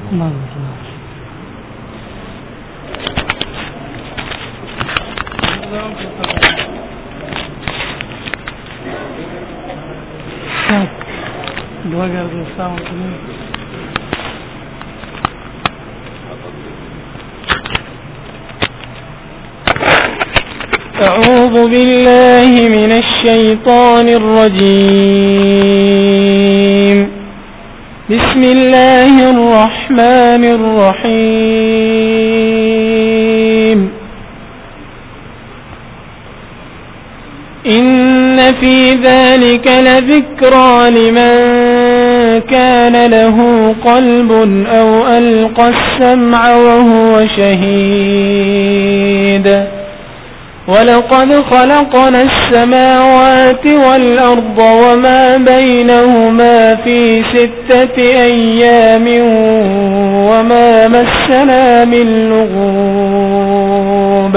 أعوذ بالله من الشيطان الرجيم. بسم الله الرحمن الرحيم. إن في ذلك لذكرى لمن كان له قلب أو ألقى السمع وهو شهيد. ولقد خلقنا السماوات والأرض وما بينهما في 6 أيام وما مسنا من لغوب.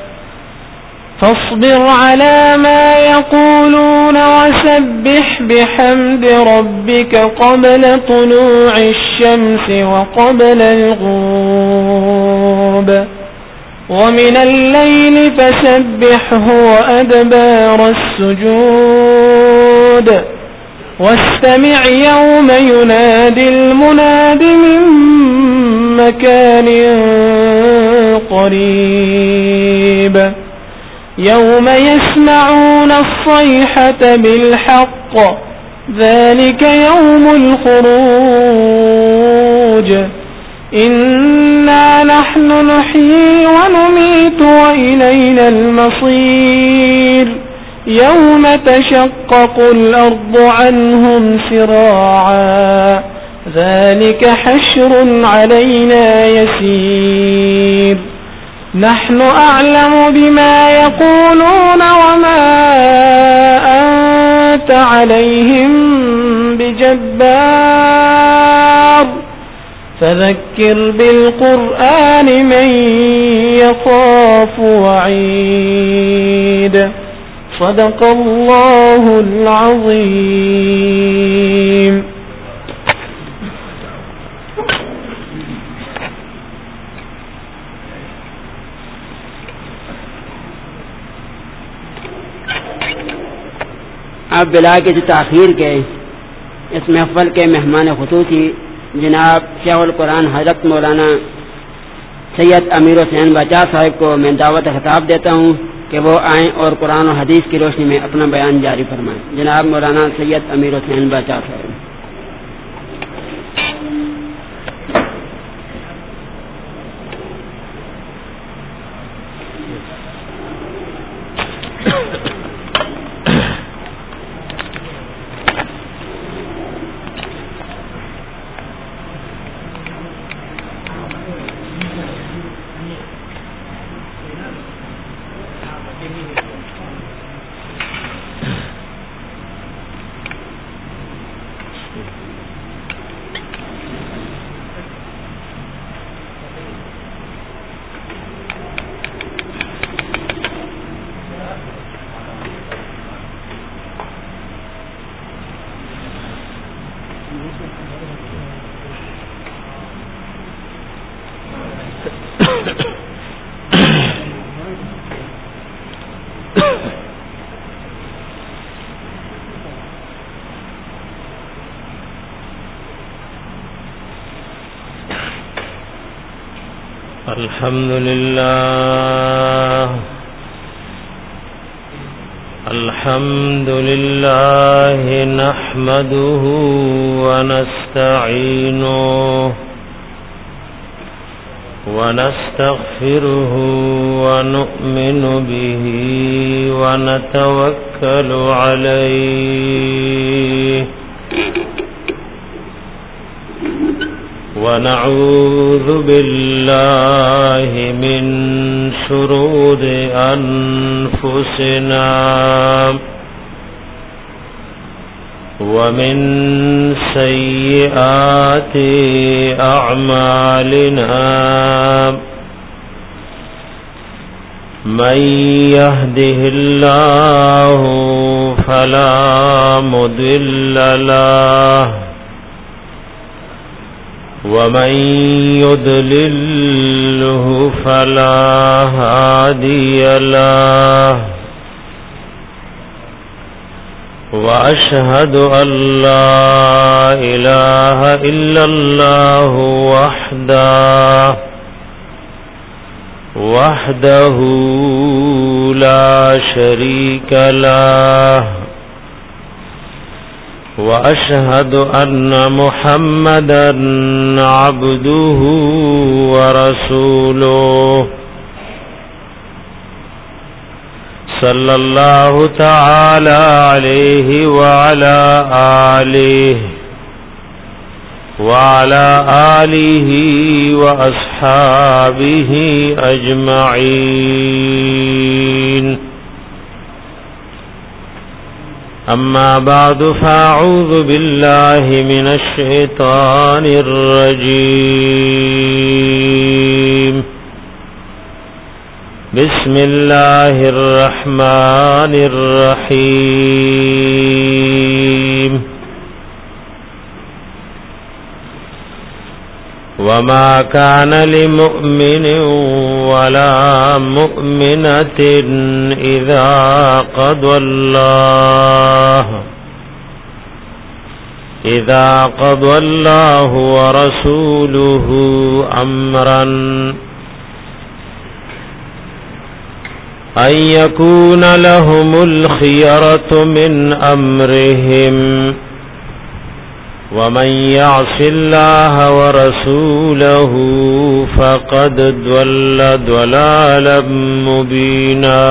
فاصبر على ما يقولون وسبح بحمد ربك قبل طلوع الشمس وقبل الغروب، ومن الليل فسبحه وأدبار السجود. واستمع يوم ينادي المناد من مكان قريب. يوم يسمعون الصيحة بالحق، ذلك يوم الخروج. إنا نحن نحيي ونميت وإلينا المصير. يوم تشقق الأرض عنهم سراعا، ذلك حشر علينا يسير. نحن أعلم بما يقولون وما أنت عليهم بجبار، فذكر بالقرآن من يخاف وعيد. صدق الله العظيم. अब बिला के ताख़ीर के इस महफल के मेहमान खुसूसी जनाब शेखुल कुरान हज़रत मौलाना सैयद अमीर हुसैन बचा साहब को मैं दावत खिताब देता हूँ कि वो आएँ और कुरान और हदीस की रोशनी में अपना बयान जारी फरमाएं। जनाब मौलाना सैयद अमीर हुसैन बचा साहब। الحمد لله نحمده ونستعينه ونستغفره ونؤمن به ونتوكل عليه ونعوذ بالله من شرور أنفسنا ومن سيئات أعمالنا. من يهده الله فلا مضل له ومن يضلله فلا هادي له وأشهد أن لا إله إلا الله وحده لا شريك له وأشهد أن محمدا عبده ورسوله صلى الله تعالى عليه وعلى آله وأصحابه أجمعين. أما بعد فأعوذ بالله من الشيطان الرجيم. بسم الله الرحمن الرحيم. وما كان لمؤمن ولا مؤمنة إذا قضى الله ورسوله أمرا أن يكون لهم الخيرة من أمرهم ومن يعص الله ورسوله فقد ضل ضلالا مبينا.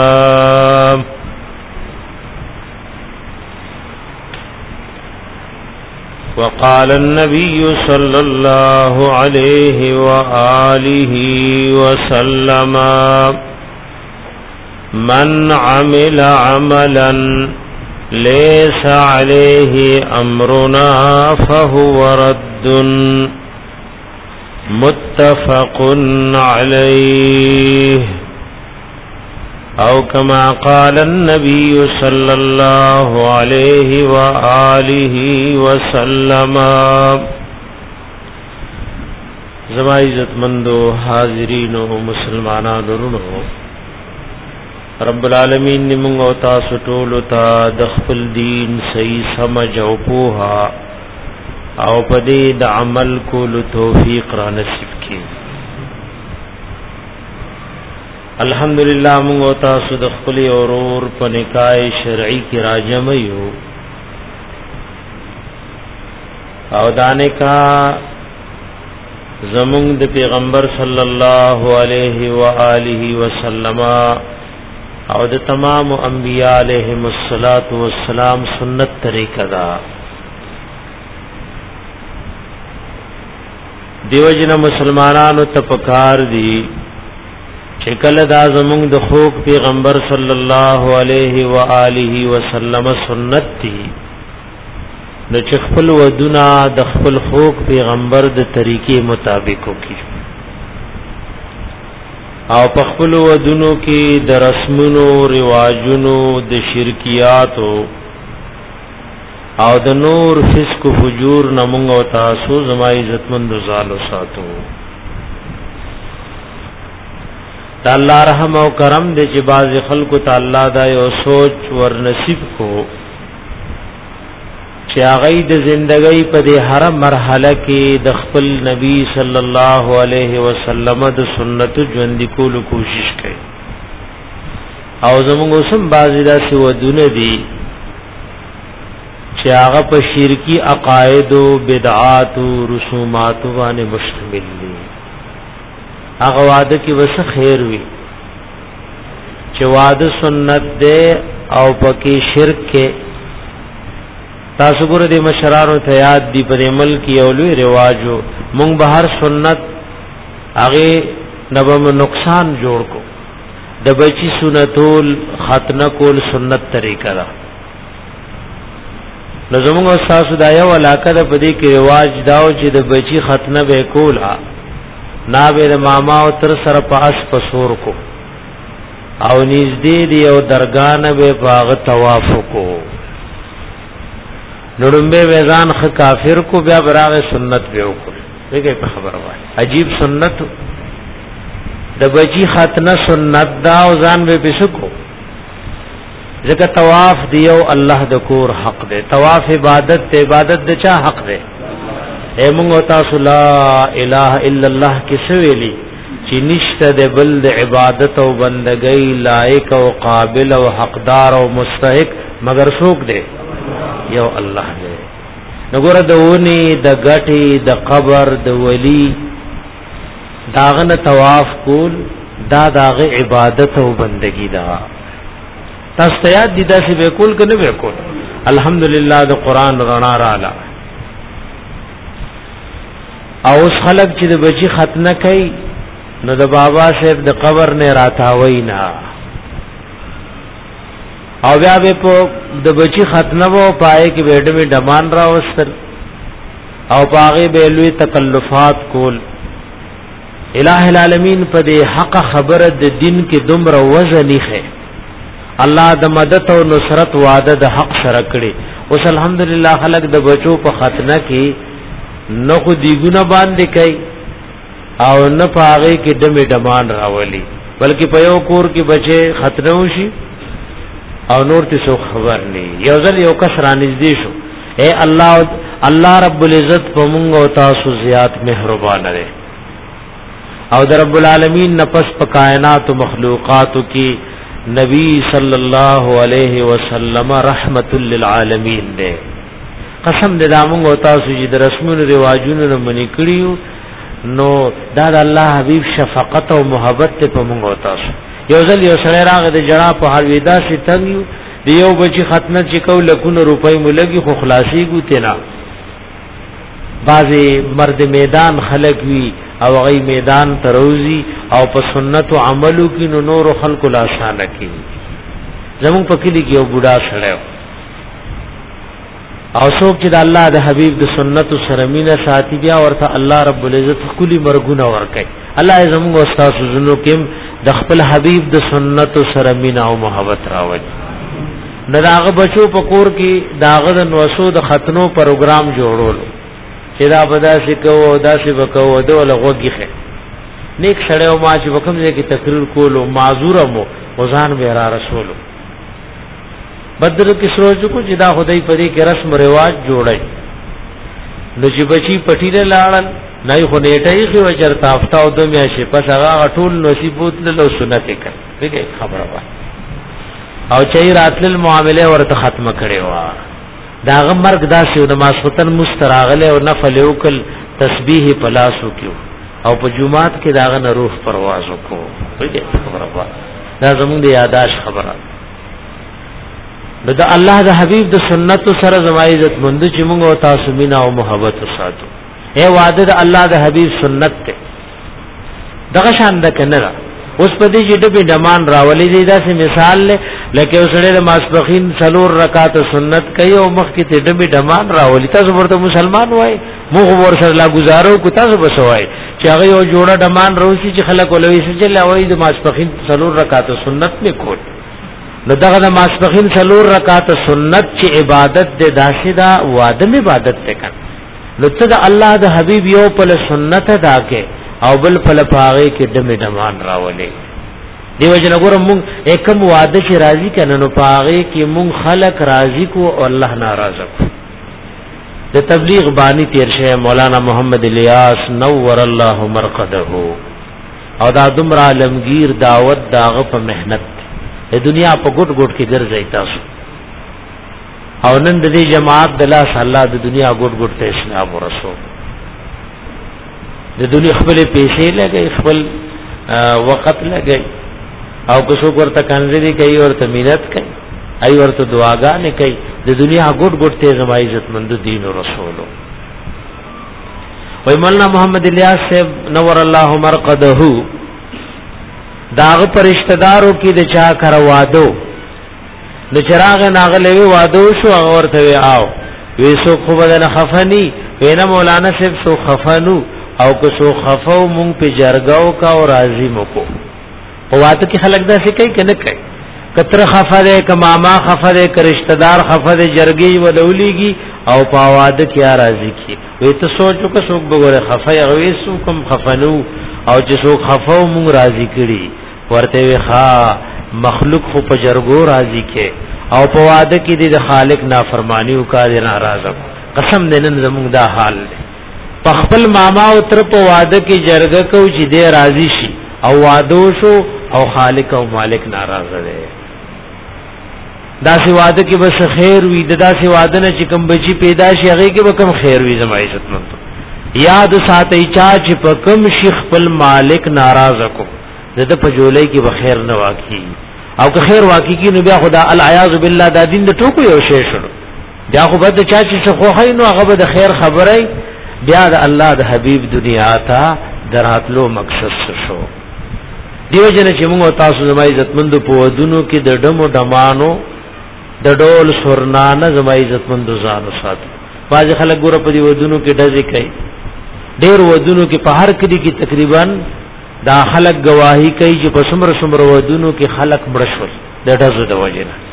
وقال النبي صلى الله عليه وآله وسلم: من عمل عملا ليس عليه أمرنا فهو رد. متفق عليه. أو كما قال النبي صلى الله عليه وآله وسلم. زما عزت مندو حاضرین و مسلمانان درونو، رب العالمین نمونگ و تاسو ټولو ته د خپل دین صحیح سمجھ او پوها او پدې د عمل کولو توفیق را نصیب کړي. الحمدللہ مونږ او تاسو د خپل اورور په نکاح شرعي کې راجم یو او دانه کا زمونږ د پیغمبر صلی الله علیه و آله وسلم او د تمام انبیاء علیهم الصلاۃ والسلام سنت طریقہ دا. دیو جن مسلمانانو ته پکار دی چې کله دا زمونږ د خوږ پیغمبر صلی الله علیه و آله وسلم سنت دی نو چې خپل ودونه د خپل خوږ پیغمبر د طریقې مطابق وکړي او په خپل ودونو کې د رسمونو رواجونو د شرکیاتو او د نور فسق و فجور نمونږ او تاسو زما عزتمند زالو ساتو. الله رحم او کرم دې چې باز خلکو ته الله دا یو سوچ ور نصیب کو چې هغه د ژوندۍ په دې هر مرحله کې د خپل نبی صلی الله علیه وسلم د سنت ژوند کولو کوشش کوي او زموږ سم بازی داسې ودونه دي چې هغه په شرکی عقاید او بدعات او رسومات باندې مشتمل دي. هغه وعده کې وس خیر وي چې وعده سنت ده او پکې شرک کې تاسو ګور دې مشرانو ته یاد دی په ملک یو لوی رواجو مونږ به هر سنت هغه نبم نقصان جوړ کو د بچی سنتول ختنه کول سنت طریقه ده. لزمونږ تاسو دا یو علاقه ده په دې کې رواج داو چې د بچی ختنه به کولا نا به ماما او تر سره پاس پسور کو او نږدې دی او درگاه به باغ طواف کو نړمبه وزان خ کافر کو بیا براغه سنت به وکړي دغه په خبره وای عجیب سنت د بچی ختنه سنت دا او ځان به بشکو ځکه طواف دیو الله د کور حق دی طواف عبادت ته عبادت د چا حق دی اے موږ تاسو لا اله الا الله کې سویلی چې نشته د بل د عبادت او بندګۍ لایق او قابل او حقدار او مستحق مگر څوک دی یو الله دی نګوره د ونی د غټي د قبر د ولی داغه طواف کول دا داغه عبادت او بندگی دا تاسو ته یاد دي داسې به کول کنه به کول الحمدلله د قران رڼا رااله او اوس خلق چې د بچی ختنه کوي نو د بابا صاحب د قبر نه راتاوي نه او بیا به په د بچی ختنه وو پای کې بیډ می ډمان را وستل او پاغه به لوی تکلفات کول الہ العالمین په دې حق خبره د دین کې دومره وزن یې الله د مدد او نصرت وعده د حق سره کړي اوس الحمدلله خلق د بچو په ختنه کې نو خو دیګونه باندې کوي او نه پاغه کې دمه ډمان راولي بلکې په یو کور کې بچي ختنه وشي او نور ته سو خبر نه یو ځل یو کس را نږدې شو اے الله رب العزت په مونږ او تاسو زیات مهربان دی او در رب العالمین نفس په کائنات او مخلوقات کی نبی صلی الله علیه وسلم رحمت للعالمین دے قسم دې دامو او تاسو چې د رسمونو رواجونو منی کړیو نو دا د الله حبیب شفقت او محبت ته په مونږ او تاسو یو ځل یو سره راغ د جړه په حال ودا سي تنګیو دیو بچی ختمه چې کو لکونو روپۍ ملګي خو خلاصي ګوته نه بعضی مرد میدان خلق وی او غي میدان تروزی او په سنت او عملو کې نور خلق لا شان کی زمون په کلی کې یو بوډا سره او څوک چې د الله د حبیب د سنت سره مینه ساتي بیا ورته الله رب العزت کلی مرګونه ورکي الله زموږ استاد زونو کې د خپل حبیب د سنت سره مینه او محبت راوړي نه داغه بچو په کور کې داغه د نوسو د ختنو پروګرام جوړولو چې دا بدا سکو دا سی وکاو دوله غوږیخه نیک سره او ما چې وکم دې کې تقریر کولو معذور مو وزان به را رسولو بدر کې سوچ کو چې دا خدای پرې کې رسم رواج جوړای نو چې بچي پټی له لاړل نه خو نیټه یې خو چرته افتا او د میاشې پس هغه ټول نصیبوت له سنت کې دغه خبره وا او چې راتل معاملې ورته ختمه کړي وا داغه مرګ داسې د ماسختن مستراغله او نفل وکل تسبیح پلاسو کیو او په جمعات کې داغه نه روح پرواز وکړو دغه خبره وا دا زموږ د یاداش خبره د الله د حبیب د سنت سره زما عزت مند چې موږ او تاسو مینا او محبت وساتو اے وعده د الله د حبیب سنت ته دغه شان د کنه اوس په دې چې د ډمان راولې دی دا سه مثال لکه اوسړه د ماسپخین څلور رکعات سنت کوي او مخ کې د ډمان راولې تاسو ورته مسلمان وای موږ ورسره لا گزارو کو تاسو بسوای چې هغه یو جوړه ډمان روسي چې خلک ولوي چې لوي د ماسپخین څلور رکعات سنت نه کول نو دغه د ماسپخین څلور رکعات سنت چې عبادت د داسدا وعده عبادت ته کړ نو ته د الله د حبیب یو په سنت ادا کې او بل په لپاره کې دمه دمان راولې دیو جن ګور مونږ एकम وعده چې راضی کنه نو پاره کې مونږ خلق راضی کو او الله ناراض کو د تبلیغ بانی تیر شه مولانا محمد الیاس نور الله مرقده او دا دمر عالمگیر دعوت داغه په مهنت د دنیا په ګډ ګډ کې ګرځي تاسو او نن د دې جماعت د الله الله د دنیا ګډ ګډ ته اسلام او رسول د دنیا خپل پیسې لګي خپل وخت لګي او کوڅو ورته کنځري کوي او ته مینت کوي ای ورته دعاګانې کوي د دنیا ګډ ګډ ته زما عزت مند دین او رسول وای مولانا محمد الیاس صاحب نور الله مرقده داغ پرشتدارو کی د چا کر وادو د چراغ ناغلوی وادو شو ورته آو ویسو خو بدن خفنی وینا مولانا صاحب سو خفنو او کو سو خفو مونږ په جرګاو کا او راضی مکو او واته کی خلق دا څه کوي کنه کوي کتر خفره کماما خفره کرشتدار خفره جرګي ولوليږي او پاواده کیا راضی کی وې ته سوچو که څوک بګوره خفه او سو کوم خفنو او چې څوک خفو مونږ راضی کړي ورته وخا مخلوق خو په جرګو راضی کې او پاواده کې د خالق نافرمانی او کا ناراض قسم دې نن زموږ دا حال دی په خپل ماما او تر پاواده کې جرګه کو چې دې راضی شي او وادو شو او خالق او مالک ناراض دی دا سی واده کې بس خیر وي دا سی واده نه چې کوم بچي پیدا شي هغه کې به کوم خیر وي زما عزت مند یاد ساتي چا چې په کوم شیخ خپل مالک ناراض کو زده په جولای کې به خیر نه واقعي او که خیر واقعي کې نو بیا خدا العیاذ بالله دا دین د ټکو یو شی شو بیا خو بد چا چې خو خیر نو هغه د خیر خبره بیا د الله د حبیب دنیا ته دراتلو مقصد شو دیو جن چې موږ تاسو زما عزت مند په ودونو کې د ډمو ډمانو د ډول سورنانه زما عزت مند ځان ساتي باز خلک ګور په دی ودونو کې ډزې کوي ډېر ودونو کې په هر کلی کې تقریبا دا خلک گواہی کوي چې په سمر ودونو کې خلک مړ شول د ډزو د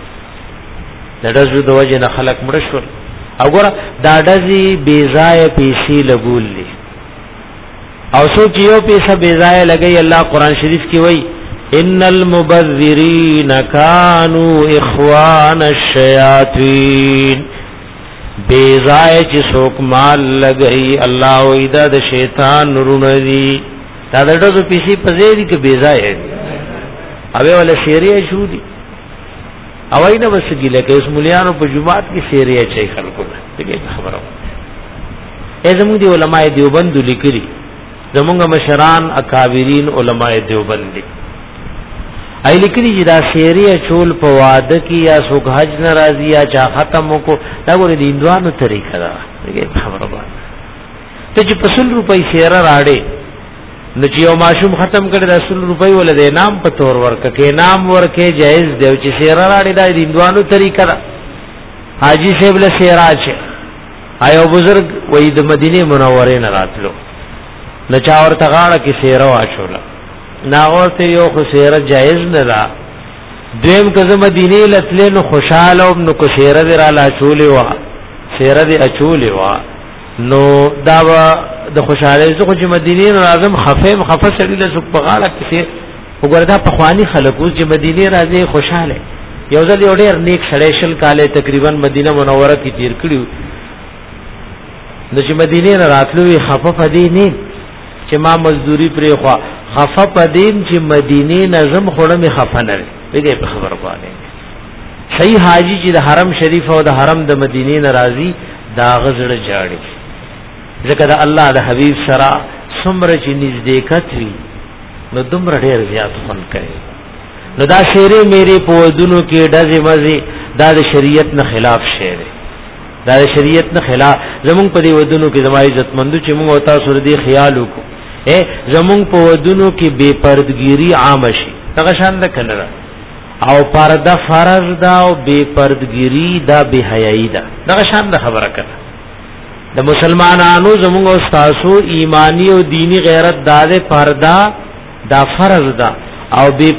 وجنه خلک مړ شول او ګور دا ډزې بے ځای پیسې لګولې او سوچ یو پیسې بے ځای لګي الله قران شریف کې وایي ان المبذرین کانوا اخوان الشیاطین بیزای چې څوک مال لګئی الله وېدا د شیطان نورونه دي دا دغه پیسې پځې دي کې بیزای اوی ول شریعه شو دي او اینه وسګی لکه اس مليانو په جمعات کې شریعه چي خلکو دغه خبره زموږ دی علماء دیوبند لیکلي زموږ مشران اکابرین علماء دیوبند دي ای لیکلی چې دا شیریه چول په واده کې یا سوګ حج ناراضی یا چا ختم کو دا ګورې د اندوانو طریقه ده دغه خبره باندې ته چې 500 روپۍ شیره راړې نو چې یو ماشوم ختم کړي د 100 روپۍ ول د انعام په تور ورکه کې انعام ورکه جایز دی چې شیره راړې دا د اندوانو طریقه ده حاجی صاحب له شیره چې ایو بزرگ وې د مدینه منوره نه راتلو نو چا ورته غاړه کې شیره واچوله ناغورته یو خسیره جایز نه دا دویم کزه مدینه لتل نو خوشاله او نو خسیره را لا چولې وا سیره دی اچولې وا نو دا د خوشاله زه چې مدینه اعظم خفیم خفه سړي له سپغاله کې وګوره دا په خواني خلکو چې مدینه راځي خوشاله یو ځل یو ډېر نیک سړی شل کاله تقریبا مدینه منوره کې تیر کړیو نو چې مدینه راتلوې خفه پدې نه چې ما مزدوری پرې خوا خفه پدیم چې مدینه نظم خوړه می خفه نه وي په خبر باندې صحیح حاجی چې د حرم شریف او د حرم د مدینه ناراضي دا غزړه جاړي ځکه د الله د حبیب سره څومره چې نږدېکت وي نو دومره ډېر زیات خون کوي نو دا شیره میری په ودونو کې ډزې مزي دا د شریعت نه خلاف شعر دا د شریعت نه خلاف زمونږ په دې ودونو کې زما عزت مندو چې موږ تاسو دې خیال وکړو زمونږ په ودونو کې بے پردګيري عام شي څنګه شان ده کنه او پرده فرض دا او بے پردګيري دا بے حیايي ده څنګه شان ده خبره کړه د مسلمانانو زمونږ استادو ایمانی او دینی غیرت داده پردا دا فرض ده او بے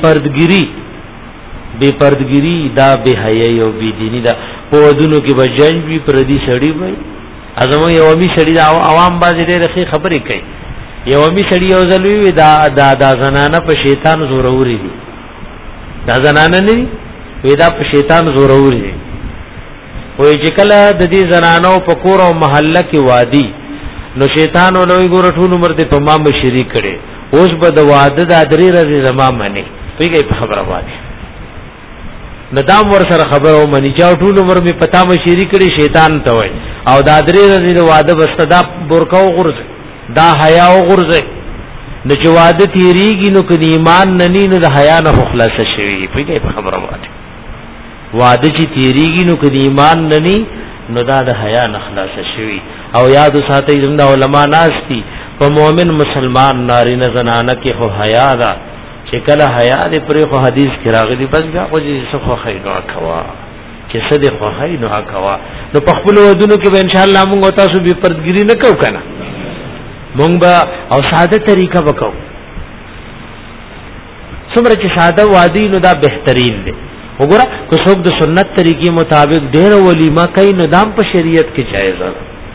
پردګيري دا بے حیايي او بے دینی ده په ودونو کې بجنج وی پردي سړی وای ازمو یو می سړی عوام باندې ډېر خبرې کوي یو می سړی یو ځلوي دا زنانه په شیطان زوروري دي دا زنانه نه وي دا په شیطان زوروري دي وای چې کله د دې زنانو په کور او محله کې وادي نو شیطان ولوي ګور ټول عمر ته په ما شریک کړي اوس به د واده د درې ورځې زما منی پیږي په خبره وادي ندام ور سره خبرو منی چا ټول عمر می پتا ما شریک کړي شیطان ته وای او د درې ورځې د واده بستدا برکاو غرض دا حیا او غرزه د جواده تیریږي نو کدی ایمان ننی نو د حیا نه خلاص شوی پیږي په خبره وایي واده چې تیریږي نو کدی ایمان ننی نو دا د حیا نه خلاص شوی او یاد ساتي زنده علما ناشتي په مؤمن مسلمان نارینه زنانه کې خو حیا ده چې کله حیا دې پرې خو حدیث کې راغلي بس بیا خو دې څه خیرو کوا چې څه دې خو خیرو کوا نو په خپل ودونو کې به ان شاء الله موږ تاسو به پردګيري نه کوو کنه مونږ به او ساده طریقه وکاو څومره چې ساده وادي نو دا بهترین دی وګوره کو څوک د سنت طریقې مطابق ډېر ولیمه کوي نو دام په شریعت کې جایز ده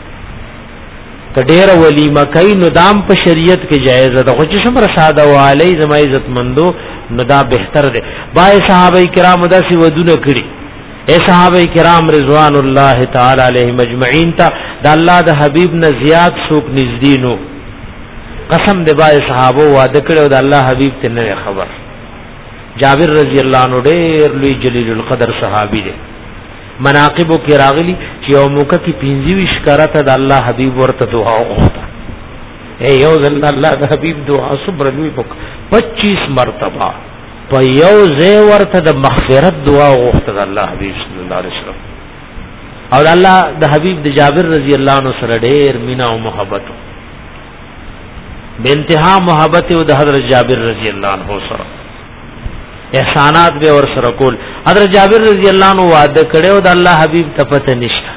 ډېر ولیمه کوي نو دام په شریعت کې جایز ده خو چې څومره ساده والی زما عزت مندو نو دا بهتر ده بای صحابه کرام داسې ودونه کړي اے صحابه کرام رضوان الله تعالی علیهم اجمعین ته د الله د حبیب نه زیات څوک نږدې نو قسم دې بای صحابه وعده کړو د الله حبیب ته نه خبر جابر رضی الله عنه ډېر لوی جلیل القدر صحابي دی مناقبو کې راغلي چې یو موقع کې 25 کرته د الله حبیب ورته دعا وغوښته اے یو ځل الله د حبیب دعا صبر لوی وک 25 مرتبه په یو ځای ورته د مغفرت دعا وغوښته د الله حبیب صلی الله علیه وسلم او الله د حبیب د جابر رضی الله عنه سره ډېر مینا او محبت به انتها محبت او د حضرت جابر رضی الله عنه سره احسانات به ور سره کول حضرت جابر رضی الله عنه وعده کړو د الله حبیب ته پته نشته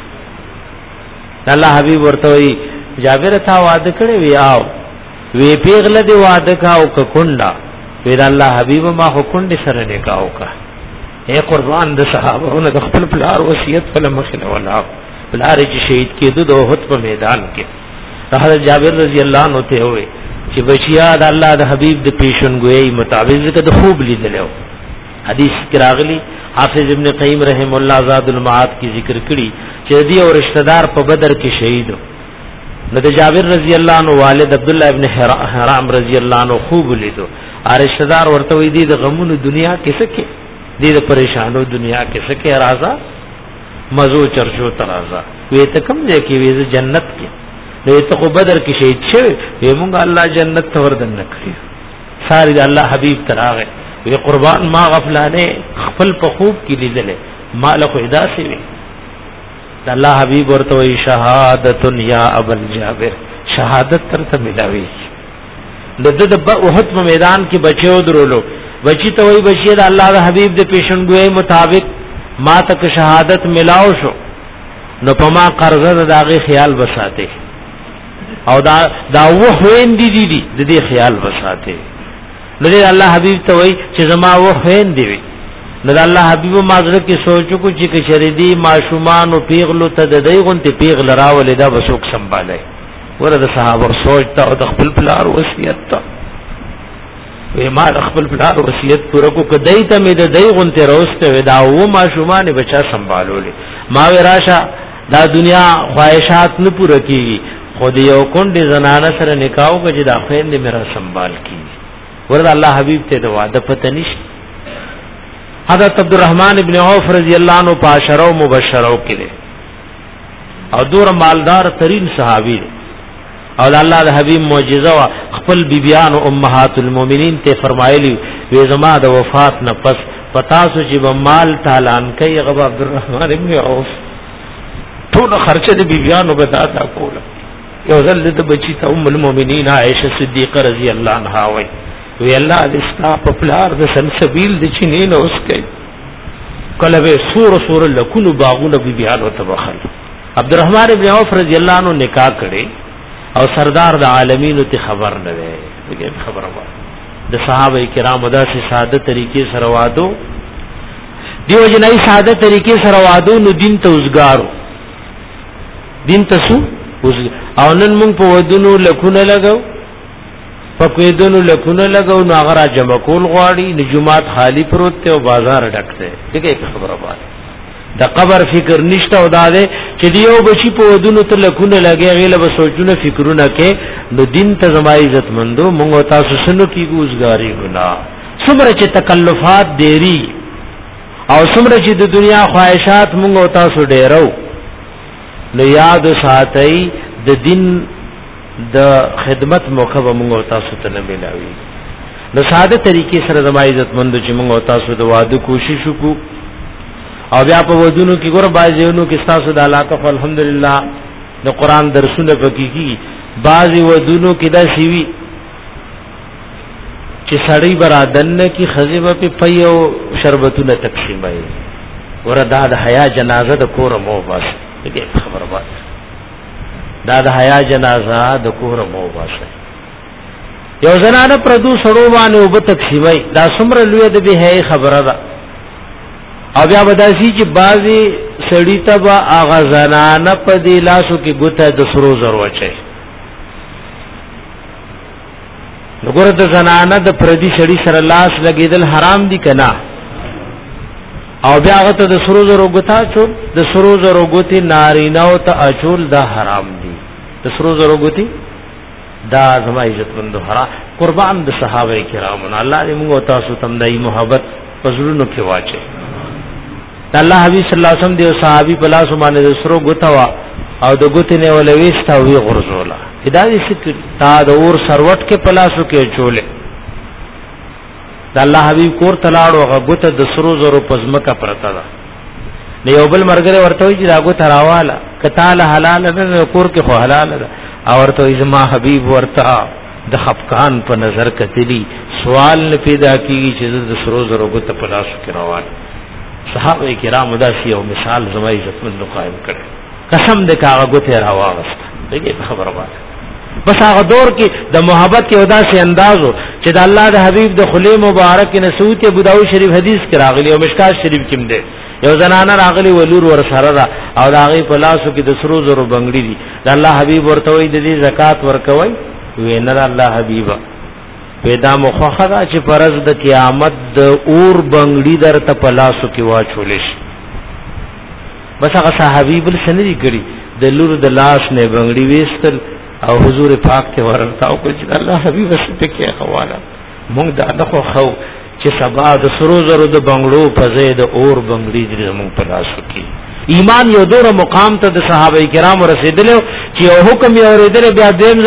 د الله حبیب ورته وی جابر ته وعده کړی وی آو وی پیغله دی وعده کاو کونډا وی د الله حبیب ما حکم دې سره نکاو کا اے قربان د صحابهونو د خپل پلار وصیت فل مخله ولا پلار چې شهید کېدو د احد په میدان کې حضرت جابر رضی الله عنه ته وی چې بچیا د الله د حبیب د پیشنګوئی مطابق د خوب لیدلو حدیث کې راغلی حافظ ابن قیم رحم الله زاد المعاد کی ذکر کړي چې دی او رشتہ دار په بدر کې شهید نو د جابر رضی الله عنه والد عبد الله ابن حرام رضی الله عنه خوب لیدو رشتہ دار ورته وی دی د غمونو دنیا کې سکه دی د پریشانو دنیا کې سکه راځه مزو چرچو ترازا وی ته کوم ځای کې وی جنت کې نو ته خو بدر کې شهید شوی وی مونږ الله جنت ته وردن نکړي ساری د الله حبیب تراغه وی قربان ما غفلانه خپل په خوب کې لیدل مال خو ادا سی وی د الله حبیب ورته وی شهادت یا ابل جابر شهادت ترته ملاوي د احد په میدان کې بچو درولو بچی ته وی بچی د الله د حبیب د پیشنګوئی مطابق ما تک شهادت ملاو شو نو پما قرضه داغه خیال بساته او دا وحوین دی د دې خیال بساته نو الله حبیب ته وای چې زما وحوین دی نو الله حبیب مازره کې سوچو کو چې شریدي معشومان او پیغلو ته د دې غونته پیغل راولې دا بسوک سنبالای ورته صحابه سوچتا او د خپل پلار وصیت تا وی ما خپل پلار وصیت پوره کو کدی ته مې د دې غونته روسته دا و معشومان بچا سنبالولې ما وراشه دا دنیا خواہشات نه پوره کیږي خود یو کونډه زنانه سره نکاح وکړي دا خويند میرا سنبال کی ورته الله حبیب ته د وعده پته نشته حضرت عبدالرحمن ابن عوف رضی الله عنه پاشرو مبشرو کړي او دور مالدار ترین صحابي او الله د حبیب معجزه خپل بیبیان او امهات المؤمنین ته فرمایلی وی زما د وفات نه پس پتا سو چې مال تالان کوي غو عبدالرحمن ابن عوف ټول خرچه د بیبیانو بداتا کوله یو ځل د بچی ته ام المؤمنین عائشه صدیقه رضی الله عنها وی الله دې ستا په پلار د سلسبیل د چینین اوس کوي کله به سور لکونو باغونه بیبیانو ته بخل عبدالرحمن ابن عوف رضی الله عنه نکاح کړي او سردار د عالمین ته خبر نه وي خبره وای د صحابه کرام داسې ساده طریقې سره وادو دیو جنای ساده طریقې سره وادو نو دین ته وزګارو دین ته سو او نن مونږ په ودونو لکونه لګاو په کویدونو لکونه لګاو نو هغه را جمع کول غواړي نجومات خالی پروت ته او بازار ډک ته دغه خبره وای د قبر فکر نشته او داده چې دیو بچی په ودونو ته لکونه لګي غیله به سوچونه فکرونه کې نو دین ته زما عزت مندو مونږ تاسو سنو کی ګوزګاری ګنا څومره چې تکلفات دیری او څومره چې د دنیا خواهشات مونږ تاسو ډیرو نو یاد ساتي د دین د خدمت موقع به مونږ تاسو ته نه ملاوي نو ساده طریقې سره زما عزت مندو چې مونږ تاسو د واده کوشش وکړو او بیا په ودونو کې ګور بازیونو کې تاسو د علاقه الحمدلله د قران درسونه پکې کی بازي ودونو کې دا شیوی چې سړی برادن کی خزیبه په پیو شربتونه تقسیمای وردا د حیا جنازه د کور مو بس دې خبره وایي دا د حیا جنازه د کور مو بس یو زنانه پردو سړو باندې وب تقسیمای دا څومره لوی د به خبره ده او بیا بداسي چې بعضي سړی ته با اغه زنانه په دی لاسو کې ګوته د سرو زرو چي وګوره د زنانه د پردي سړی سره لاس لګیدل حرام دي کنا او بیا هغه ته د سرو زرو ګوتا چول د سرو زرو ګوتی نارینه او ته اچول دا حرام دي د سرو زرو ګوتی دا زما عزت مند حرام قربان د صحابه کرامو الله دې موږ تاسو تم دای محبت پزړونو کې واچي الله حبیب صلی الله علیه وسلم دی صحابي بلا سمانه د سرو ګوتوا او د ګوتې نه ولويستا وی غرزولا هدايه سکه تا د اور سروټ کې پلاسو کې چولې د الله حبیب کور تلاړو هغه ګوته د سرو زرو پزمکه پرتا ده نه یو بل مرګره ورته وی چې دا ګوته راواله کتاله حلال نه کور کې خو حلال ده او ورته ازما حبیب ورته د خفقان په نظر کتلی سوال نه پیدا کیږي چې د سرو زرو ګوته پلاسو کې راواله صحابه کرام دا سی او مثال زما عزت مند قائم کړي قسم دې کاغه ګوته راواغست دغه خبره وایي بس هغه دور کې د محبت کې ودا سي اندازو چې د الله د حبيب د خلی مبارک نسوت ابو داود شریف حدیث کې راغلی او مشکات شریف کې ده یو زنانه راغلی ولور ور سره را او داغه په لاسو کې د سرو زرو بنگړي دي د الله حبيب ورته وي د دې زکات ورکوي وینر الله حبيبا پیدا مخخدا چې فرض د قیامت د اور بنگړي درته په لاسو کې واچول شي بس هغه صحابي بل سندري کړي د لور د لاس نه بنگړي وېستل او حضور پاک ته ورته او چې الله حبيب ست کې حواله مونږ دا نخو خو چې سبا د سرو زرو د بنگړو په ځای د اور بنگړي دې مونږ په لاسو کې ایمان یو دوره مقام ته د صحابه کرام رسیدل چې یو حکم یې اورېدل بیا دیم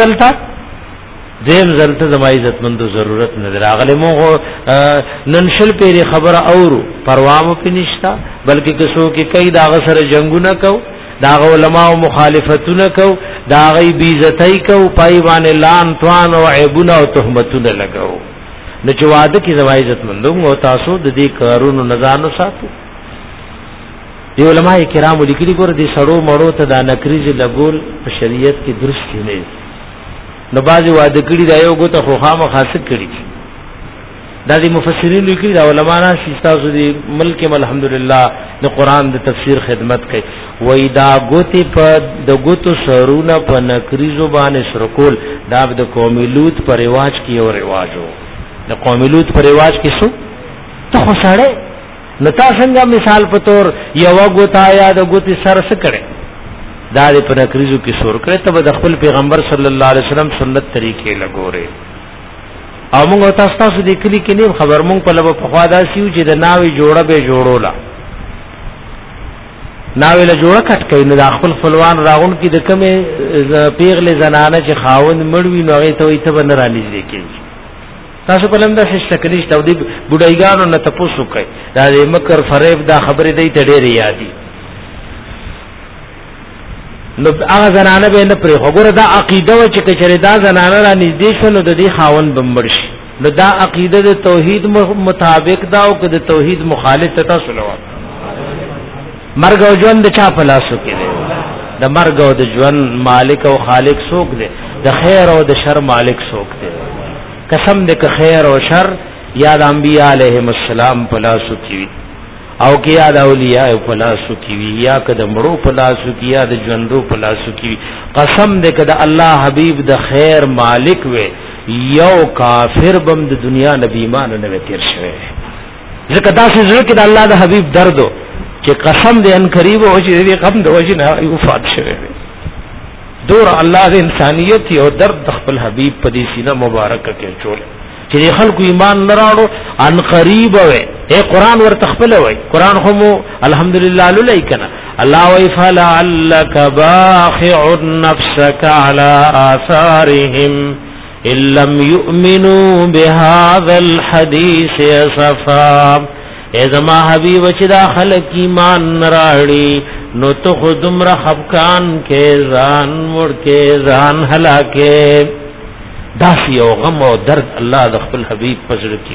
زلته زما عزت مندو ضرورت نه راغله مو ننشل پیری خبر اورو پروامو کې نشتا بلکې کسو کې کئی داغه سره جنگونه کو داغه علماء مخالفتونه کو داغه بیزتای کو پای باندې لان توان او عیبونه او تهمتونه لګاو نو چې واده کې زما عزت مندو او تاسو د دې کارونو نزانو ساتو دی علماء کرام لیکلي ګور دي سړو مړو ته دا نکریز لګول په شریعت کې درست نه نو بازي واده کړي دا یو غوته خو خامہ خاص کړي دا دي مفسرین لیکلي دا علماء نه تاسو دي ملک الحمدلله د قران د تفسیر خدمت کوي وای دا غوته په د غوتو سرونه په نکریزو باندې سرکول دا د قومي لوط پر رواج کې یو رواجو د قومي لوط پر رواج کې څه ته خو سره نتا څنګه مثال په تور یو غوتا یا د غوتی سر څه کړي دا دې په نکریزو کې سور کړي ته د خپل پیغمبر صلی الله علیه وسلم سنت طریقې لګوري او موږ تاسو دې کلی کې نه خبر موږ په لبه په خوا داسیو چې د ناوي جوړه به جوړولا ناوي له جوړه کټ کین د خپل خپلوان راغون کې د کمه پیغله زنانه چې خاوند مړوي نو هغه ته وي ته بن رانی دي کې تاسو په لمدا شش تکلیش ته دی بډایګانو نه تاسو کوي دا مکر فریب دا خبره دی ته ډېر یادي نو هغه زنانه به نه پرې وګوره دا عقیده و چې کچره دا زنانه را نږدې شنو د دې خاون بمبړ شي نو دا عقیده د توحید مطابق دا او د توحید مخالف ته تاسو لوا مرګ او ژوند د چا په لاسو کې دی د مرګ او د ژوند مالک او خالق څوک دی د خیر او د شر مالک څوک دی قسم دې که خیر او شر یا د انبیاء علیهم السلام په لاسو کې وي او کې یا د اولیاء په لاسو کې وي یا که د مړو په لاسو کې یا د ژوندو په لاسو کې وي قسم دې که د الله حبیب د خیر مالک وي یو کافر بم د دنیا نبی ایمان نه تیر شوی ځکه تاسو زړه کې د الله د حبیب دردو چې قسم دې ان قریب او چې دې غم د وجه نه وفات شوی دور الله د انسانیت او درد د خپل حبیب په دې سینه مبارکه کې چول چې خلکو ایمان نراړو ان قریب وي اے قران ور تخپل وي قران هم الحمدلله للیکنا الله وی فلعلک باخع نفسك على آثارهم ان لم يؤمنوا بهذا الحديث اسفا اے زما حبیب چې دا خلک ایمان نراړي نو تو خودم را خفقان کې ځان مړ کې ځان هلاکه داسی او غم او درد الله د خپل حبیب پزړه کې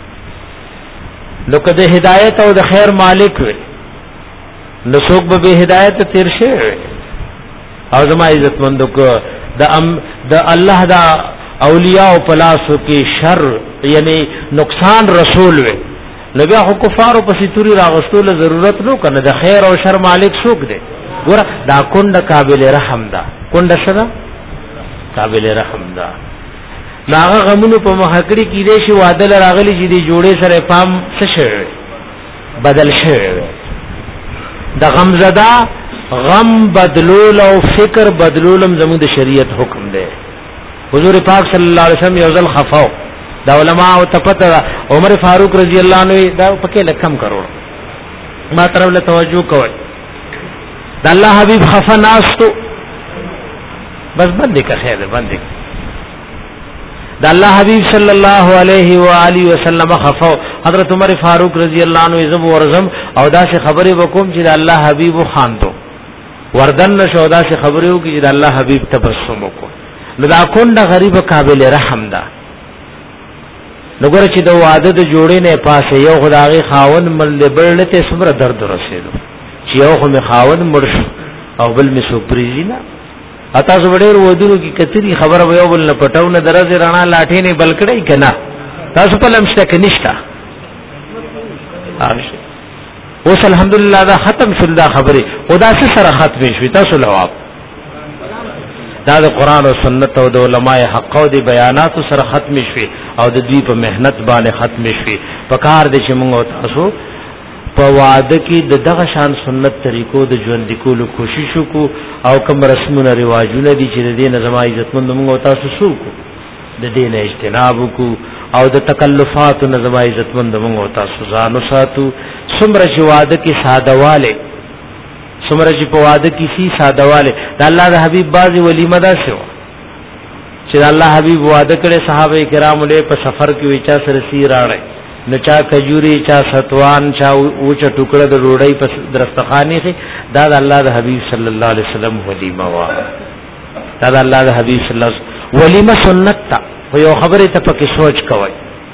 نو کده هدایت او د خیر مالک وي نو څوک به هدایت تیر شي او زما عزت مندو کو د الله دا اولیاء او پلاسو کې شر یعنی نقصان رسول وي نو بیا خو کفارو پسې توري راغستول ضرورت نو کنه د خیر او شر مالک څوک دی ګور دا کونډه قابل رحم ده کونډه سره قابل رحم ده ناغه غمونو په مخکړی کې دې شي وعده راغلی چې دې جوړې سره پام څه شي بدل شي د غم زدا غم بدلول او فکر بدلولم زموږ د شریعت حکم دی حضور پاک صلی الله علیه وسلم یو ځل خفاو دا علماء او تپت عمر فاروق رضی الله عنه دا پکې لکم کروڑ ما طرف له توجه کوي دا الله حبیب خفا ناستو بس بندې کا خیر بندې دا الله حبیب صلی الله علیه و آله وسلم خفاو حضرت عمر فاروق رضی الله عنه زب ورزم او دا سے خبرې وکوم چې الله حبیب خواندو وردن نشو دا سے خبرې وکړي چې الله حبیب تبسم وکړو نو دا کونډه غریب قابل رحم ده نګور چې د واده د جوړې نه پاسه یو خدای خاون مل بلته صبر درد رسېدو چې یو خو می خاون مرش او بل می سوپریزی نه اته زړه ودونو کې کتري خبره یو بل نه پټاو نه درځه رانا لاټې نه بلکړی کنا تاسو په لمشته کې نشتا اوس الحمدلله دا ختم شول دا خبره خدا سره ختم شوي تاسو لواب دا د قران او سنت او د علماء حق او د بیانات سره ختم شوي او د دوی په مهنت باندې ختم شوي په کار د چې موږ تاسو په واده کې د دغه شان سنت طریقو د ژوند کولو کوشش وکړو او کوم رسمونه رواجونه دي چې د دې نظام عزتمند موږ تاسو سوکو د دې نه اجتناب وکړو او د تکلفات نظام عزتمند موږ تاسو ځانو ساتو څومره چې واده کې سادهواله څومره چې په واده کې سي سادهواله د الله د حبيب بازي ولیمه دا شو چې الله حبيب واده کړي صحابه کرام له په سفر کې وچا سره سی راړي نو چا کجوري چا ستوان چا اوچ ټوکړه د روړی په درستخانی کې دا د الله د حبيب صلی الله علیه وسلم ولیمه وا دا د الله د حبيب صلی الله علیه وسلم ولیمه سنت تا خو یو خبره ته پکې سوچ کوی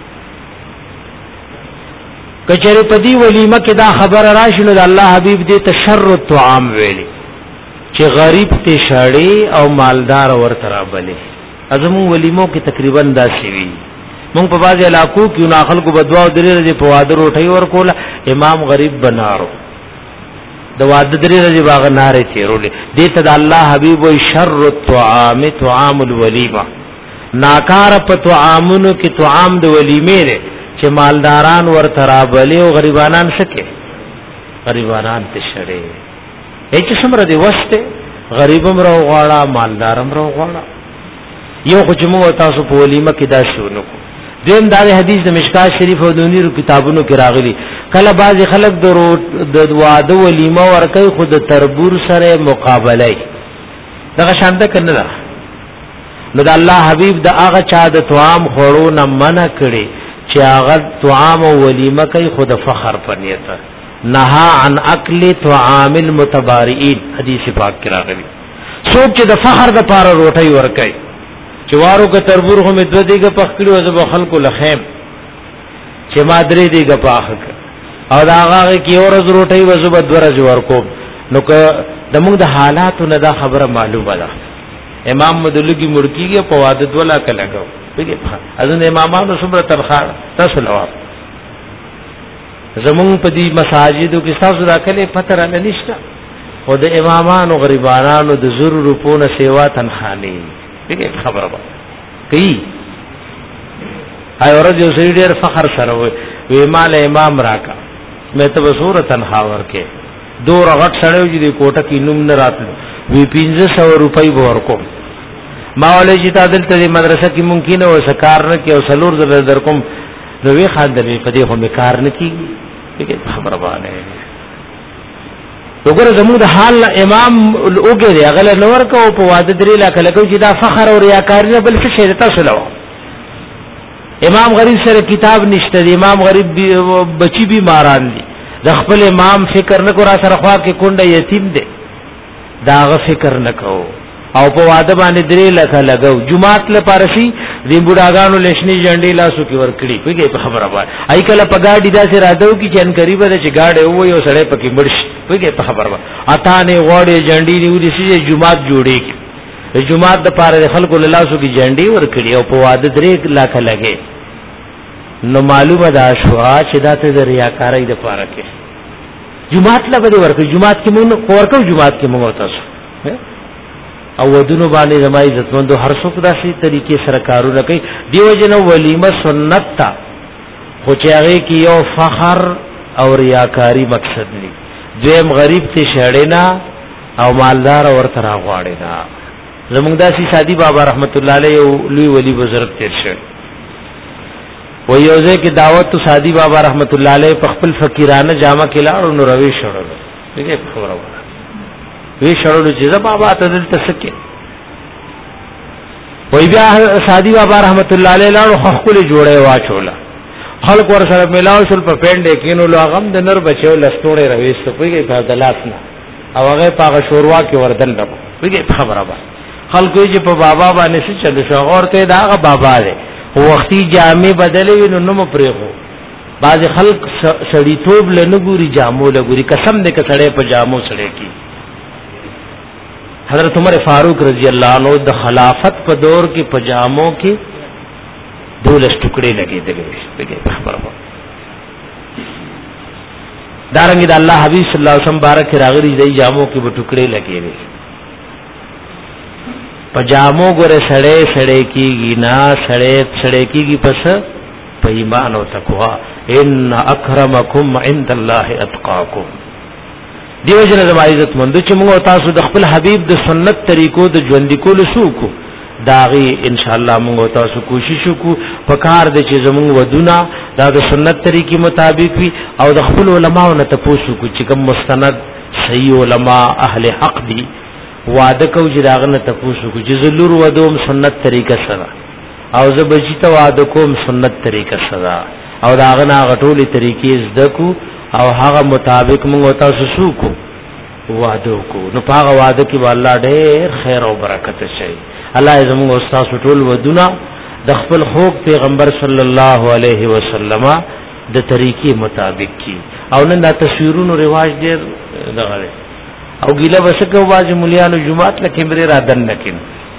کچره پدی ولیمه کې دا خبر راشي نو د الله حبيب دې تشر الطعام ویلي چې غریب ته شاړي او مالدار ورته رابلې ازمو ولیمو کې تقریبا دا شی وی مونږ په بعض علاقو کې نو خلکو بدوا او درې ورځې په واده روټي ورکول امام غریب بنارو د واده درې ورځې باغ ناره تیرولې دې ته د الله حبيب وي شر الطعام طعام الولیمه ناکار په طعامونو کې طعام د ولیمې نه چې مالداران ورته رابلې او غریبانان سکے غریبانان ته شړې هیڅ څومره دی وسته غریبم رو غواړه مالدارم رو غواړه یو خو چې مو تاسو په ولیمه کې دا شونه کو دیم دا حدیث د مشکات شریف او د نورو کتابونو کې راغلي کله بعض خلک د واده ولیمه ورکوي خود تربور سره مقابله دغه شانته کنه نو د الله حبیب د هغه چا د طعام خورو نه منع کړي چې هغه طعام او ولیمه کوي خود فخر په نیت نهى عن اكل طعام المتبارئين حدیث پاک کې راغلي څوک چې د فخر د پاره روټي ورکوي چوارو کا تربور هم دو دیګه پخکړو زب خلکو لخیم چې ما درې دیګه پاخک او دا هغه کې اورز روټي وزب دورز ورکو نو که د موږ د حالاتو نه دا خبره معلومه ده امام مدلګي مرکیږي په وادت ولا کلاګو بګي اذن امامانو صبر ترخه تاسو لوا زمون په دې مساجدو کې تاسو راکلي پتر نه نشته او د امامانو غریبانو د زر روپونه سیوا تنخاني دغه خبره ده کی هاي ورځ یو سړي ډېر فخر سره وي مال امام راکا مې ته وسوره تنخوا ورکه دور غټ سړیو چې د کوټه کې نوم نه راتلو وی 1500 روپۍ به ورکو ما ولې چې تعدل ته مدرسه کې ممکن او سکار نه کې او سلور در کوم نو وی خاندلې په دې خو مې کار نه کیږي دغه خبره باندې وګوره زموږ د حال امام اوګه دی هغه نور کو په واده درې لا کله کو چې دا فخر او ریاکاری نه بل څه شی تاسو لوا امام غریب سره کتاب نشته دی امام غریب بچی بیماران دي د خپل امام فکر نه کو را سره خوا کې کونډه یتیم دی داغه فکر نه کو او په واده باندې درې لکه لګاو جمعات لپاره شي دې بډاګانو لښنی جنډې لاسو کې ورکړي پیږي په خبره باندې ای کله په گاډي داسې رادو کې جن قریبه د چې گاډي وو یو سړی پکې مرشي پیږي په خبره باندې اته نه غوړې جنډې نیولې شي جمعات جوړېږي جمعات د پاره خلکو لاسو کې جنډې ورکړي او په واده درې لکه لګي نو معلومه دا شو چې دا ته د ریاکارۍ د پاره کې جمعات لا به ورکو جمعات کې مونږ ورکو جمعات کې مونږ تاسو او ودونو باندې زما عزت مندو هر څوک داسې طریقې سره کارونه کوي دیو جن ولیمه سنت تا خو چې هغه کې یو فخر او ریاکاری مقصد نه دویم غریب ته شړینا او مالدار ورته راغواړي دا زمونږ داسې سادي بابا رحمت الله علیه لوی ولی بزرگ تیر شه و یوځه کې دعوت تو سادي بابا رحمت الله علیه په خپل فقیرانه جامه کې لاړو نو روي شړل دغه خبره وی شړل چې بابا ته دل تسکه وی بیا سادي بابا رحمت الله علیه لاړو خپل جوړه واچولا خلق ور سره ملاو شول په پینډه کینو لغم د نر بچو لستوړې روي سپېږي په دلاتنا او هغه پاغه شوروا کې وردل نو ویګه خبره با خلکو چې په بابا باندې څه چل شو اورته داغه بابا دی وختي جامې بدلې نو نو پرېغو بعض خلق سړی توب لنګوري جامو لګوري قسم دې کړه په جامو سړی کی حضرت عمر فاروق رضی الله عنه د خلافت په دور کې پجامو کې دولس ټوکړي لګېدلې خبره دارنګ د الله حبیب صلی الله علیه وسلم بارک راغلي د جامو کې به ټوکړي لګېدلې پجامو ګره سړې کیږي نا سړې کیږي پس په ایمان او تقوا ان اکرمکم عند الله اتقاکم دیو جن زما عزت مند چې موږ تاسو د خپل حبیب د سنت طریقو د ژوند کولو سوکو داغي ان شاء الله موږ تاسو کوشش وکړو په کار د چې زموږ ودونه دا د سنت طریقې مطابق وي او د خپل علماو نه تاسو کو چې کوم مستند صحیح علما اهل حق دي وعده کو چې داغه نه تاسو کو چې زلور ودوم سنت طریقه سره او زبجی ته وعده کوم سنت طریقه سره او داغه نه غټولې طریقې زده کو او هغه مطابق موږ تاسو سوکو وعده کو نو هغه وعده کې الله ډېر خیر او برکت شي الله زموږ استاد ټول ودونه د خپل خوږ پیغمبر صلی الله علیه وسلم د طریقې مطابق کی او نن دا تصویرونو رواج ډېر دغه او ګیله بسکه واج مليانو جمعات لکه مری را دن نکین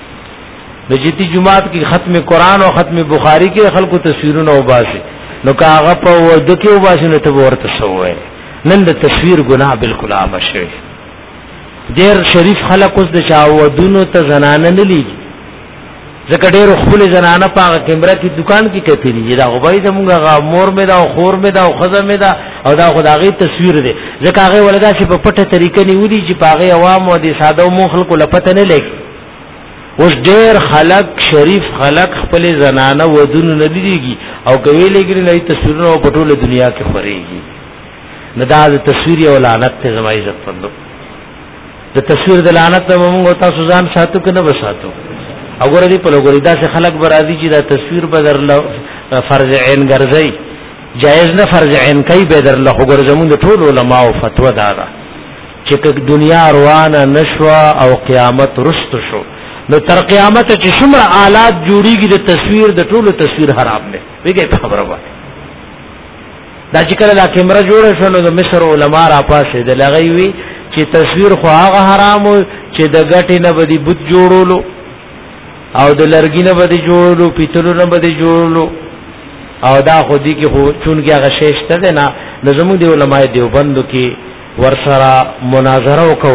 د جتی جمعات کې ختم قرآن او ختم بخاری کې خلکو تصویرونه وباسي نو کاغه په ود کې وباسي نو ته ورته سوې نن د تصویر ګناه بالکل عام شوی ډېر شریف خلک اوس د چاودونو ته زنانه نه لیږي ځکه ډېر خپل زنانه په کیمرا کې دکان کې کتلی دا غوبای زمونږه مور مې دا او خور مې دا او خزه مې دا او دا خدای تصویر دی ځکه هغه ولدا چې په پټه طریقې نیولې چې پاغه عوام او د ساده مو خلکو لپته نه لګي اوس ډېر خلک شریف خلک خپل زنانه ودونه نه دیږي او کوي لګي نه تصویرونه په ټوله دنیا کې خوريږي نه دا د تصویر او لعنت ته زما عزت پندو د تصویر د لعنت ته موږ تاسو ځان ساتو کنه بساتو وګوره دی په لګوري دا چې خلک برادي چې دا تصویر بدر له فرض عین ګرځي جایز نه فرض عین کوي بدر له وګوره زموږ ټول علما او فتوا دا چې دنیا روانه نشوا او قیامت رست شو نو تر قیامت چې څومره آلات جوړیږي د تصویر د ټولو تصویر حرام نه ویګه خبره وایي دا چې کله دا کیمرا جوړه شو نو د مصر علما را پاسه د لغوي چې تصویر خو هغه حرام چې د غټي نه بدی بوت جوړولو او د لرګي نه بدی جوړولو پیتلو نه بدی جوړولو او دا خو دي کې خو چون کې هغه شیشته ده نه نظم دی علماء دیوبند کې ورسره مناظره وکول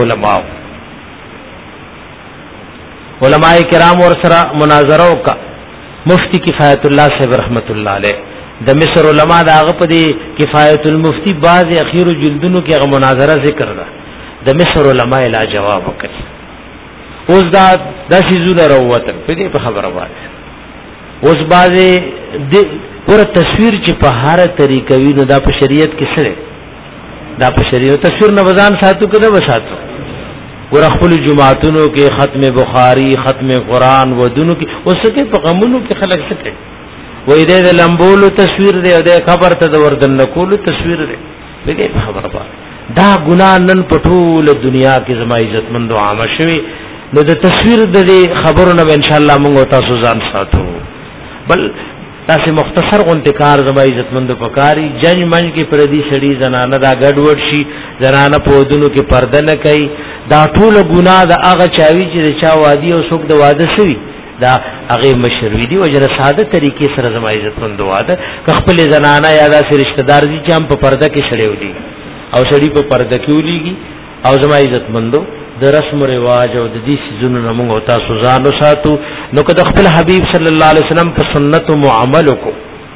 علماء کرام ورسره مناظره وکا مفتی کفایت الله صاحب رحمت الله علیه د مصر علما دا هغه په دې کفایت المفتی بعض اخیر جلدونو کې هغه مناظره ذکر ده د مصر علما لا جواب وکړي اوس دا د شیزونه راوته په دې په خبره وایي اوس بعضه د پر تصویر چې په هر طریقې وینو دا په شریعت کې سره دا په شریعت تصویر نه وزن ساتو کنه وساتو ور خپل جمعاتونو کې ختم بخاری ختم قرآن ودونو کې اوس کې په غمونو کې خلک څه کوي وې دې لمبولو تصویر دې او دې خبر ته وردن نکولو تصویر دې دې خبره ده دا ګناه نن په ټول دنیا کې زما عزت مند او عام شوی نو د تصویر د خبرونو ان شاء الله موږ تاسو ځان ساتو بل تاسو مختصر غونټکار زما عزت مند پکاري جنج منج کې پردي سړي زنانه دا ګډوډ شي زنانه په ودونو کې پرده نه کوي دا ټول ګناه د هغه چاوي چې چا وادي او څوک د واده شوی دا هغه مشروي دي وجره ساده طریقې سره زما عزت مندوا ده خپل زنانه یا دا سره رشتہ دار دي چې هم په پرده کې شړیو دي او سړی په پرده کې ولېږي او زما عزت مندو د رسم او رواج او د دې سيزونو موږ او تاسو ځان وساتو نو کله خپل حبيب صلی الله علیه وسلم په سنت او معاملو کو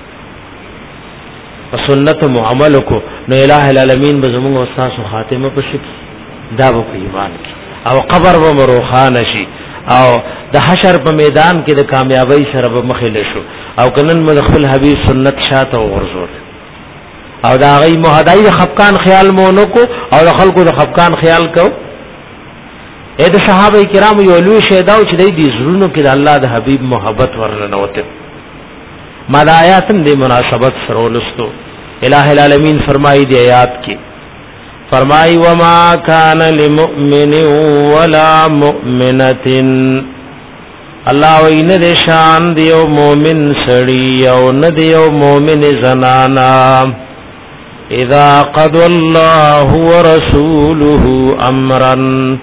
په سنت او معاملو کو نو الٰه العالمین به زموږ او تاسو خاتمه پښي دا به ایمان کی او قبر به مروخان شي او د حشر په میدان کې د کامیابی سره به مخې شو او کنن خپل حبيب سنت شاته ورزول او دا غي مهدای خفقان خیال مونو کو او خلکو د خفقان خیال کو اې د صحابه کرام یو لوی شهداو چې د زړونو کې د الله د حبيب محبت ورننوته ما د آیاتن د مناسبت سره ولستو الٰه العالمین فرمایي د آیات کې فرمای وما کان للمؤمن ولا مؤمنه الله وین د شان دیو مؤمن سړی او نه دیو مؤمن زنانا اذا قضى الله ورسوله امرا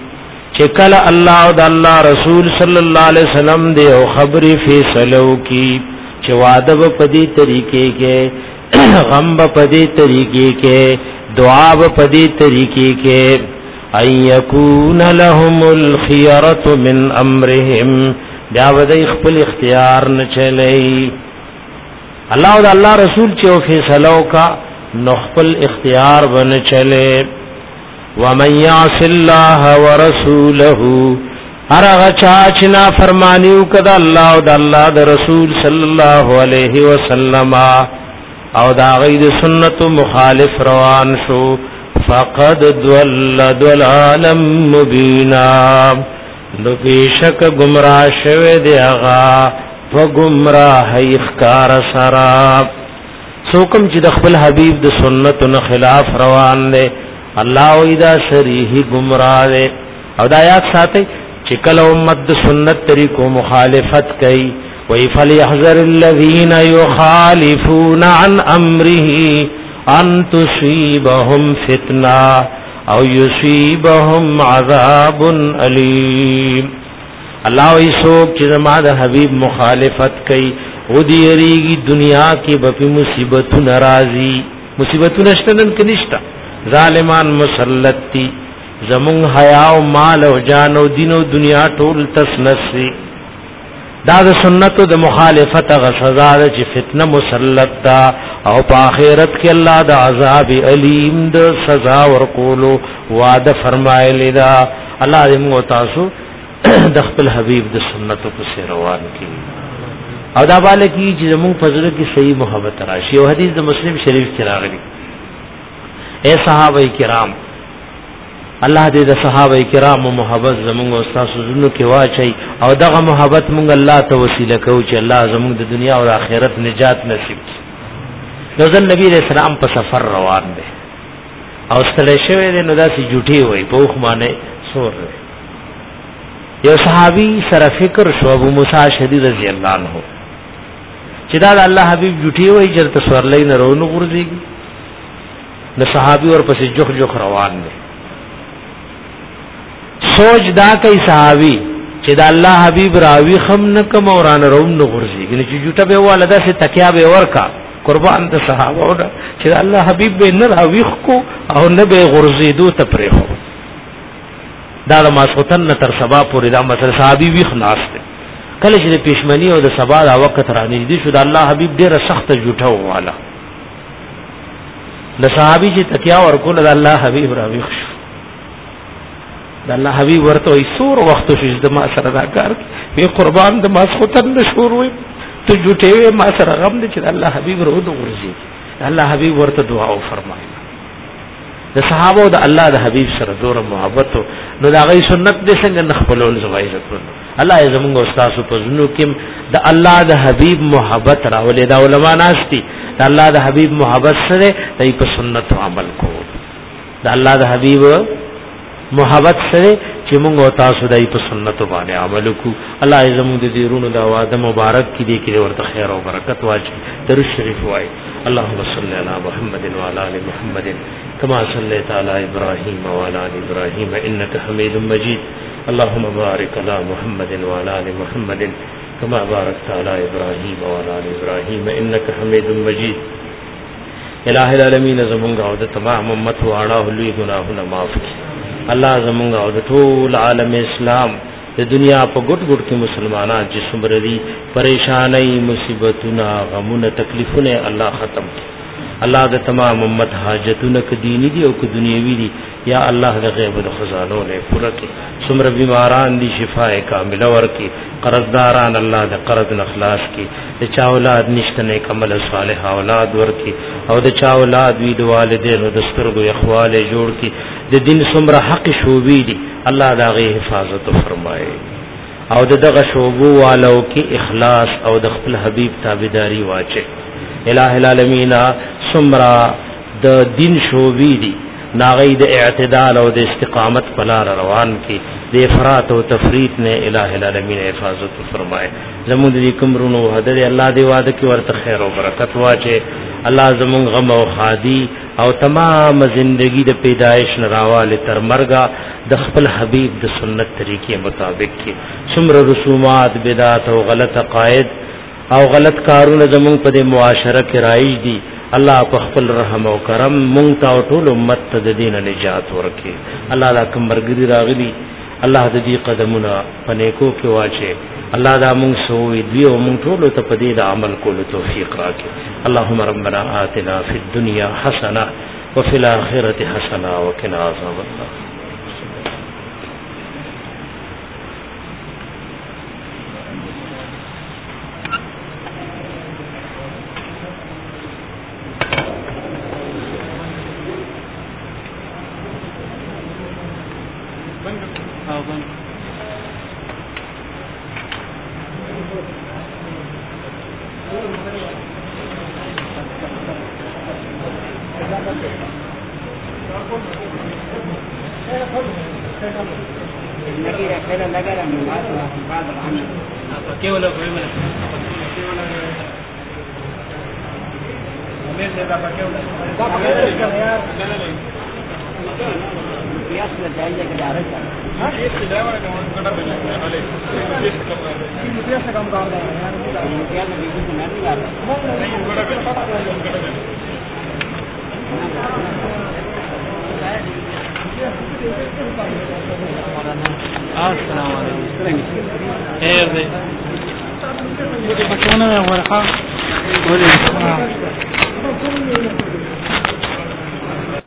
چکل الله او د الله رسول صلی الله علیه وسلم دیو خبري فیصلو کی چې وعده په دې طریقې کې غم په دې طریقې کې دعا په دې طریقې کې اي يكون لهم الخيره من امرهم دا ودی خپل اختیار نه چلای الله او الله رسول چې فیصلو کا نو خپل اختیار ون چلے ومن يعص الله ورسوله هرغه چا چې نا فرمانیو کده الله او الله د رسول صلی الله علیه وسلم او دا غید سنت مخالف روان شو فقد ضل ضلالا مبینا نو بیشک گمراه شوه دی هغه په گمراه اخکار سراب سوکم چې د خپل حبیب د سنت نه خلاف روان دی الله او دا صریح گمراه دی او دا یاد ساتي چې کله امت د سنت طریقو مخالفت کوي وی فلیحذر الذین یخالفون عن امره ان تصیبهم فتنه او یصیبهم عذاب علیم الله ای سوک چې زما د حبیب مخالفت کوي او دی یریږي دنیا کې به مصیبت ناراضي مصیبت نشتنن کې نشتا ظالمان مسلط دي زمون حیا او مال او جان او دین او دنیا ټول تسنسی دا د سنتو د مخالفت غ سزا ده چې فتنه مسلط دا او په آخرت کې الله د عذاب علیم د سزا ورکولو وعده فرمایلی دا الله دې موږ تاسو د خپل حبیب د سنتو په روان کړي او دا باندې کی چې موږ فضل کې صحیح محبت راشي او حدیث د مسلم شریف کې راغلی اے صحابه کرام الله دې د صحابه کرام محبت زموږ او تاسو زونو کې واچي او دغه محبت موږ الله ته وسیله کوو چې الله زموږ د دنیا او آخرت نجات نصیب کړي نو ځل نبی رسول الله په سفر روان دي او ستړي شوی دي نو داسې جوټي وي په خو باندې سور یو صحابي سره فکر شو ابو موسی شدید رضی الله عنه چې دا الله حبيب جوټي وي چې تصور لای نه رونو ورځيږي نو صحابي ورپسې جوخ روان دي سوچ دا کوي صحابي چې دا الله حبيب راوي خم نه کم اوران روم نه ورځيږي چې جوټه به والا داسې تکیا به ورکا قربان ته صحابه او چې الله حبيب به نه راوي خو او نه به غرزيدو ته پرې هو دا د ماسوتن تر سبا پورې دا مثلا صحابي وی خلاص دي کله چې پښمنی او د سبا دا وخت رانه دي شو د الله حبيب ډېر سخت جوټه والا د صحابي چې تکیا ورکول د الله حبيب راوي خو د الله حبيب ورته ایسور وخت شو د ما سره دا کار به قربان د ماسوتن نشور وي ته جوټه ما سره غم دي چې الله حبيب ورو ورځي الله حبيب ورته دعا او فرمایي د صحابه او د الله د حبيب سره دور محبت نو دا غي سنت دې څنګه نخبلول زوایز کړو الله یې زموږ استاد په زنو کې د الله د حبيب محبت راولې دا علما ناشتي د الله د حبيب محبت سره دای په سنت عمل کو د الله د حبيب محبت سره چې موږ او تاسو دای په سنت باندې عمل کو الله یې زموږ د دیرونو د واده مبارک کې دې کې ورته خیر او برکت واچي درود شریف وای اللهم صل علی محمد وعلى ال محمد كما صليت على ابراهيم وعلى ال ابراهيم انك حميد مجيد اللهم بارك على محمد وعلى ال محمد كما باركت على ابراهيم وعلى ال ابراهيم انك حميد مجيد. الہ العالمین زمونږ او د تمام امت واړه لوی ګناهونه معاف کړي. الله زمونږ او د ټول عالم اسلام د دنیا په ګډ ګډ کې مسلمانان چې څومره دي پریشانای مصیبتونه غمونه تکلیفونه الله ختم کړي. الله د تمام امت حاجتونه ک دینی دي او ک دنیوي دي یا الله د غیب د خزانو له پوره کړي. څومره بیماران دي شفاء کامله ورکړي. قرضداران الله د قرض نخلاص کړي. د چا اولاد نشته نه کمل صالح اولاد ورکړي او د چا اولاد وی د والدینو د سترګو اخواله جوړ کړي. د دین څومره حق شوبې دي الله دا غي حفاظت فرمایي او دغه شوبو والو کې اخلاص او د خپل حبيب تابعداري واچي. الہ العالمین څومره د دین شوبې دي ناغي د اعتدال او د استقامت په لار روان کې د افراط او تفریط نه الہ العالمین حفاظت فرمائے. زموږ د کومرونو هدر الله دی واده کې ورته خیر او برکت واچي. الله زموږ غم او خادي او تمام زندگی د پیدایش نراواله تر مرګه د خپل حبیب د سنت طریقې مطابق کې څومره رسومات بدعت او غلط عقاید او غلط کارونه زموږ په معاشره کې رایج دي الله په خپل رحم او کرم مونږ ته او ټول امت ته د دین نجات ورکړي. الله دا کوم مرګري راغلي الله د دې قدمونه پنيکو کې واچي. الله دا مونږ سوې دی او مونږ ټول ته په دې عمل کولو توفیق راکړي. اللهم ربنا آتنا فی الدنيا حسنه وفي الاخره حسنه وقنا عذاب النار. السلام علیکم.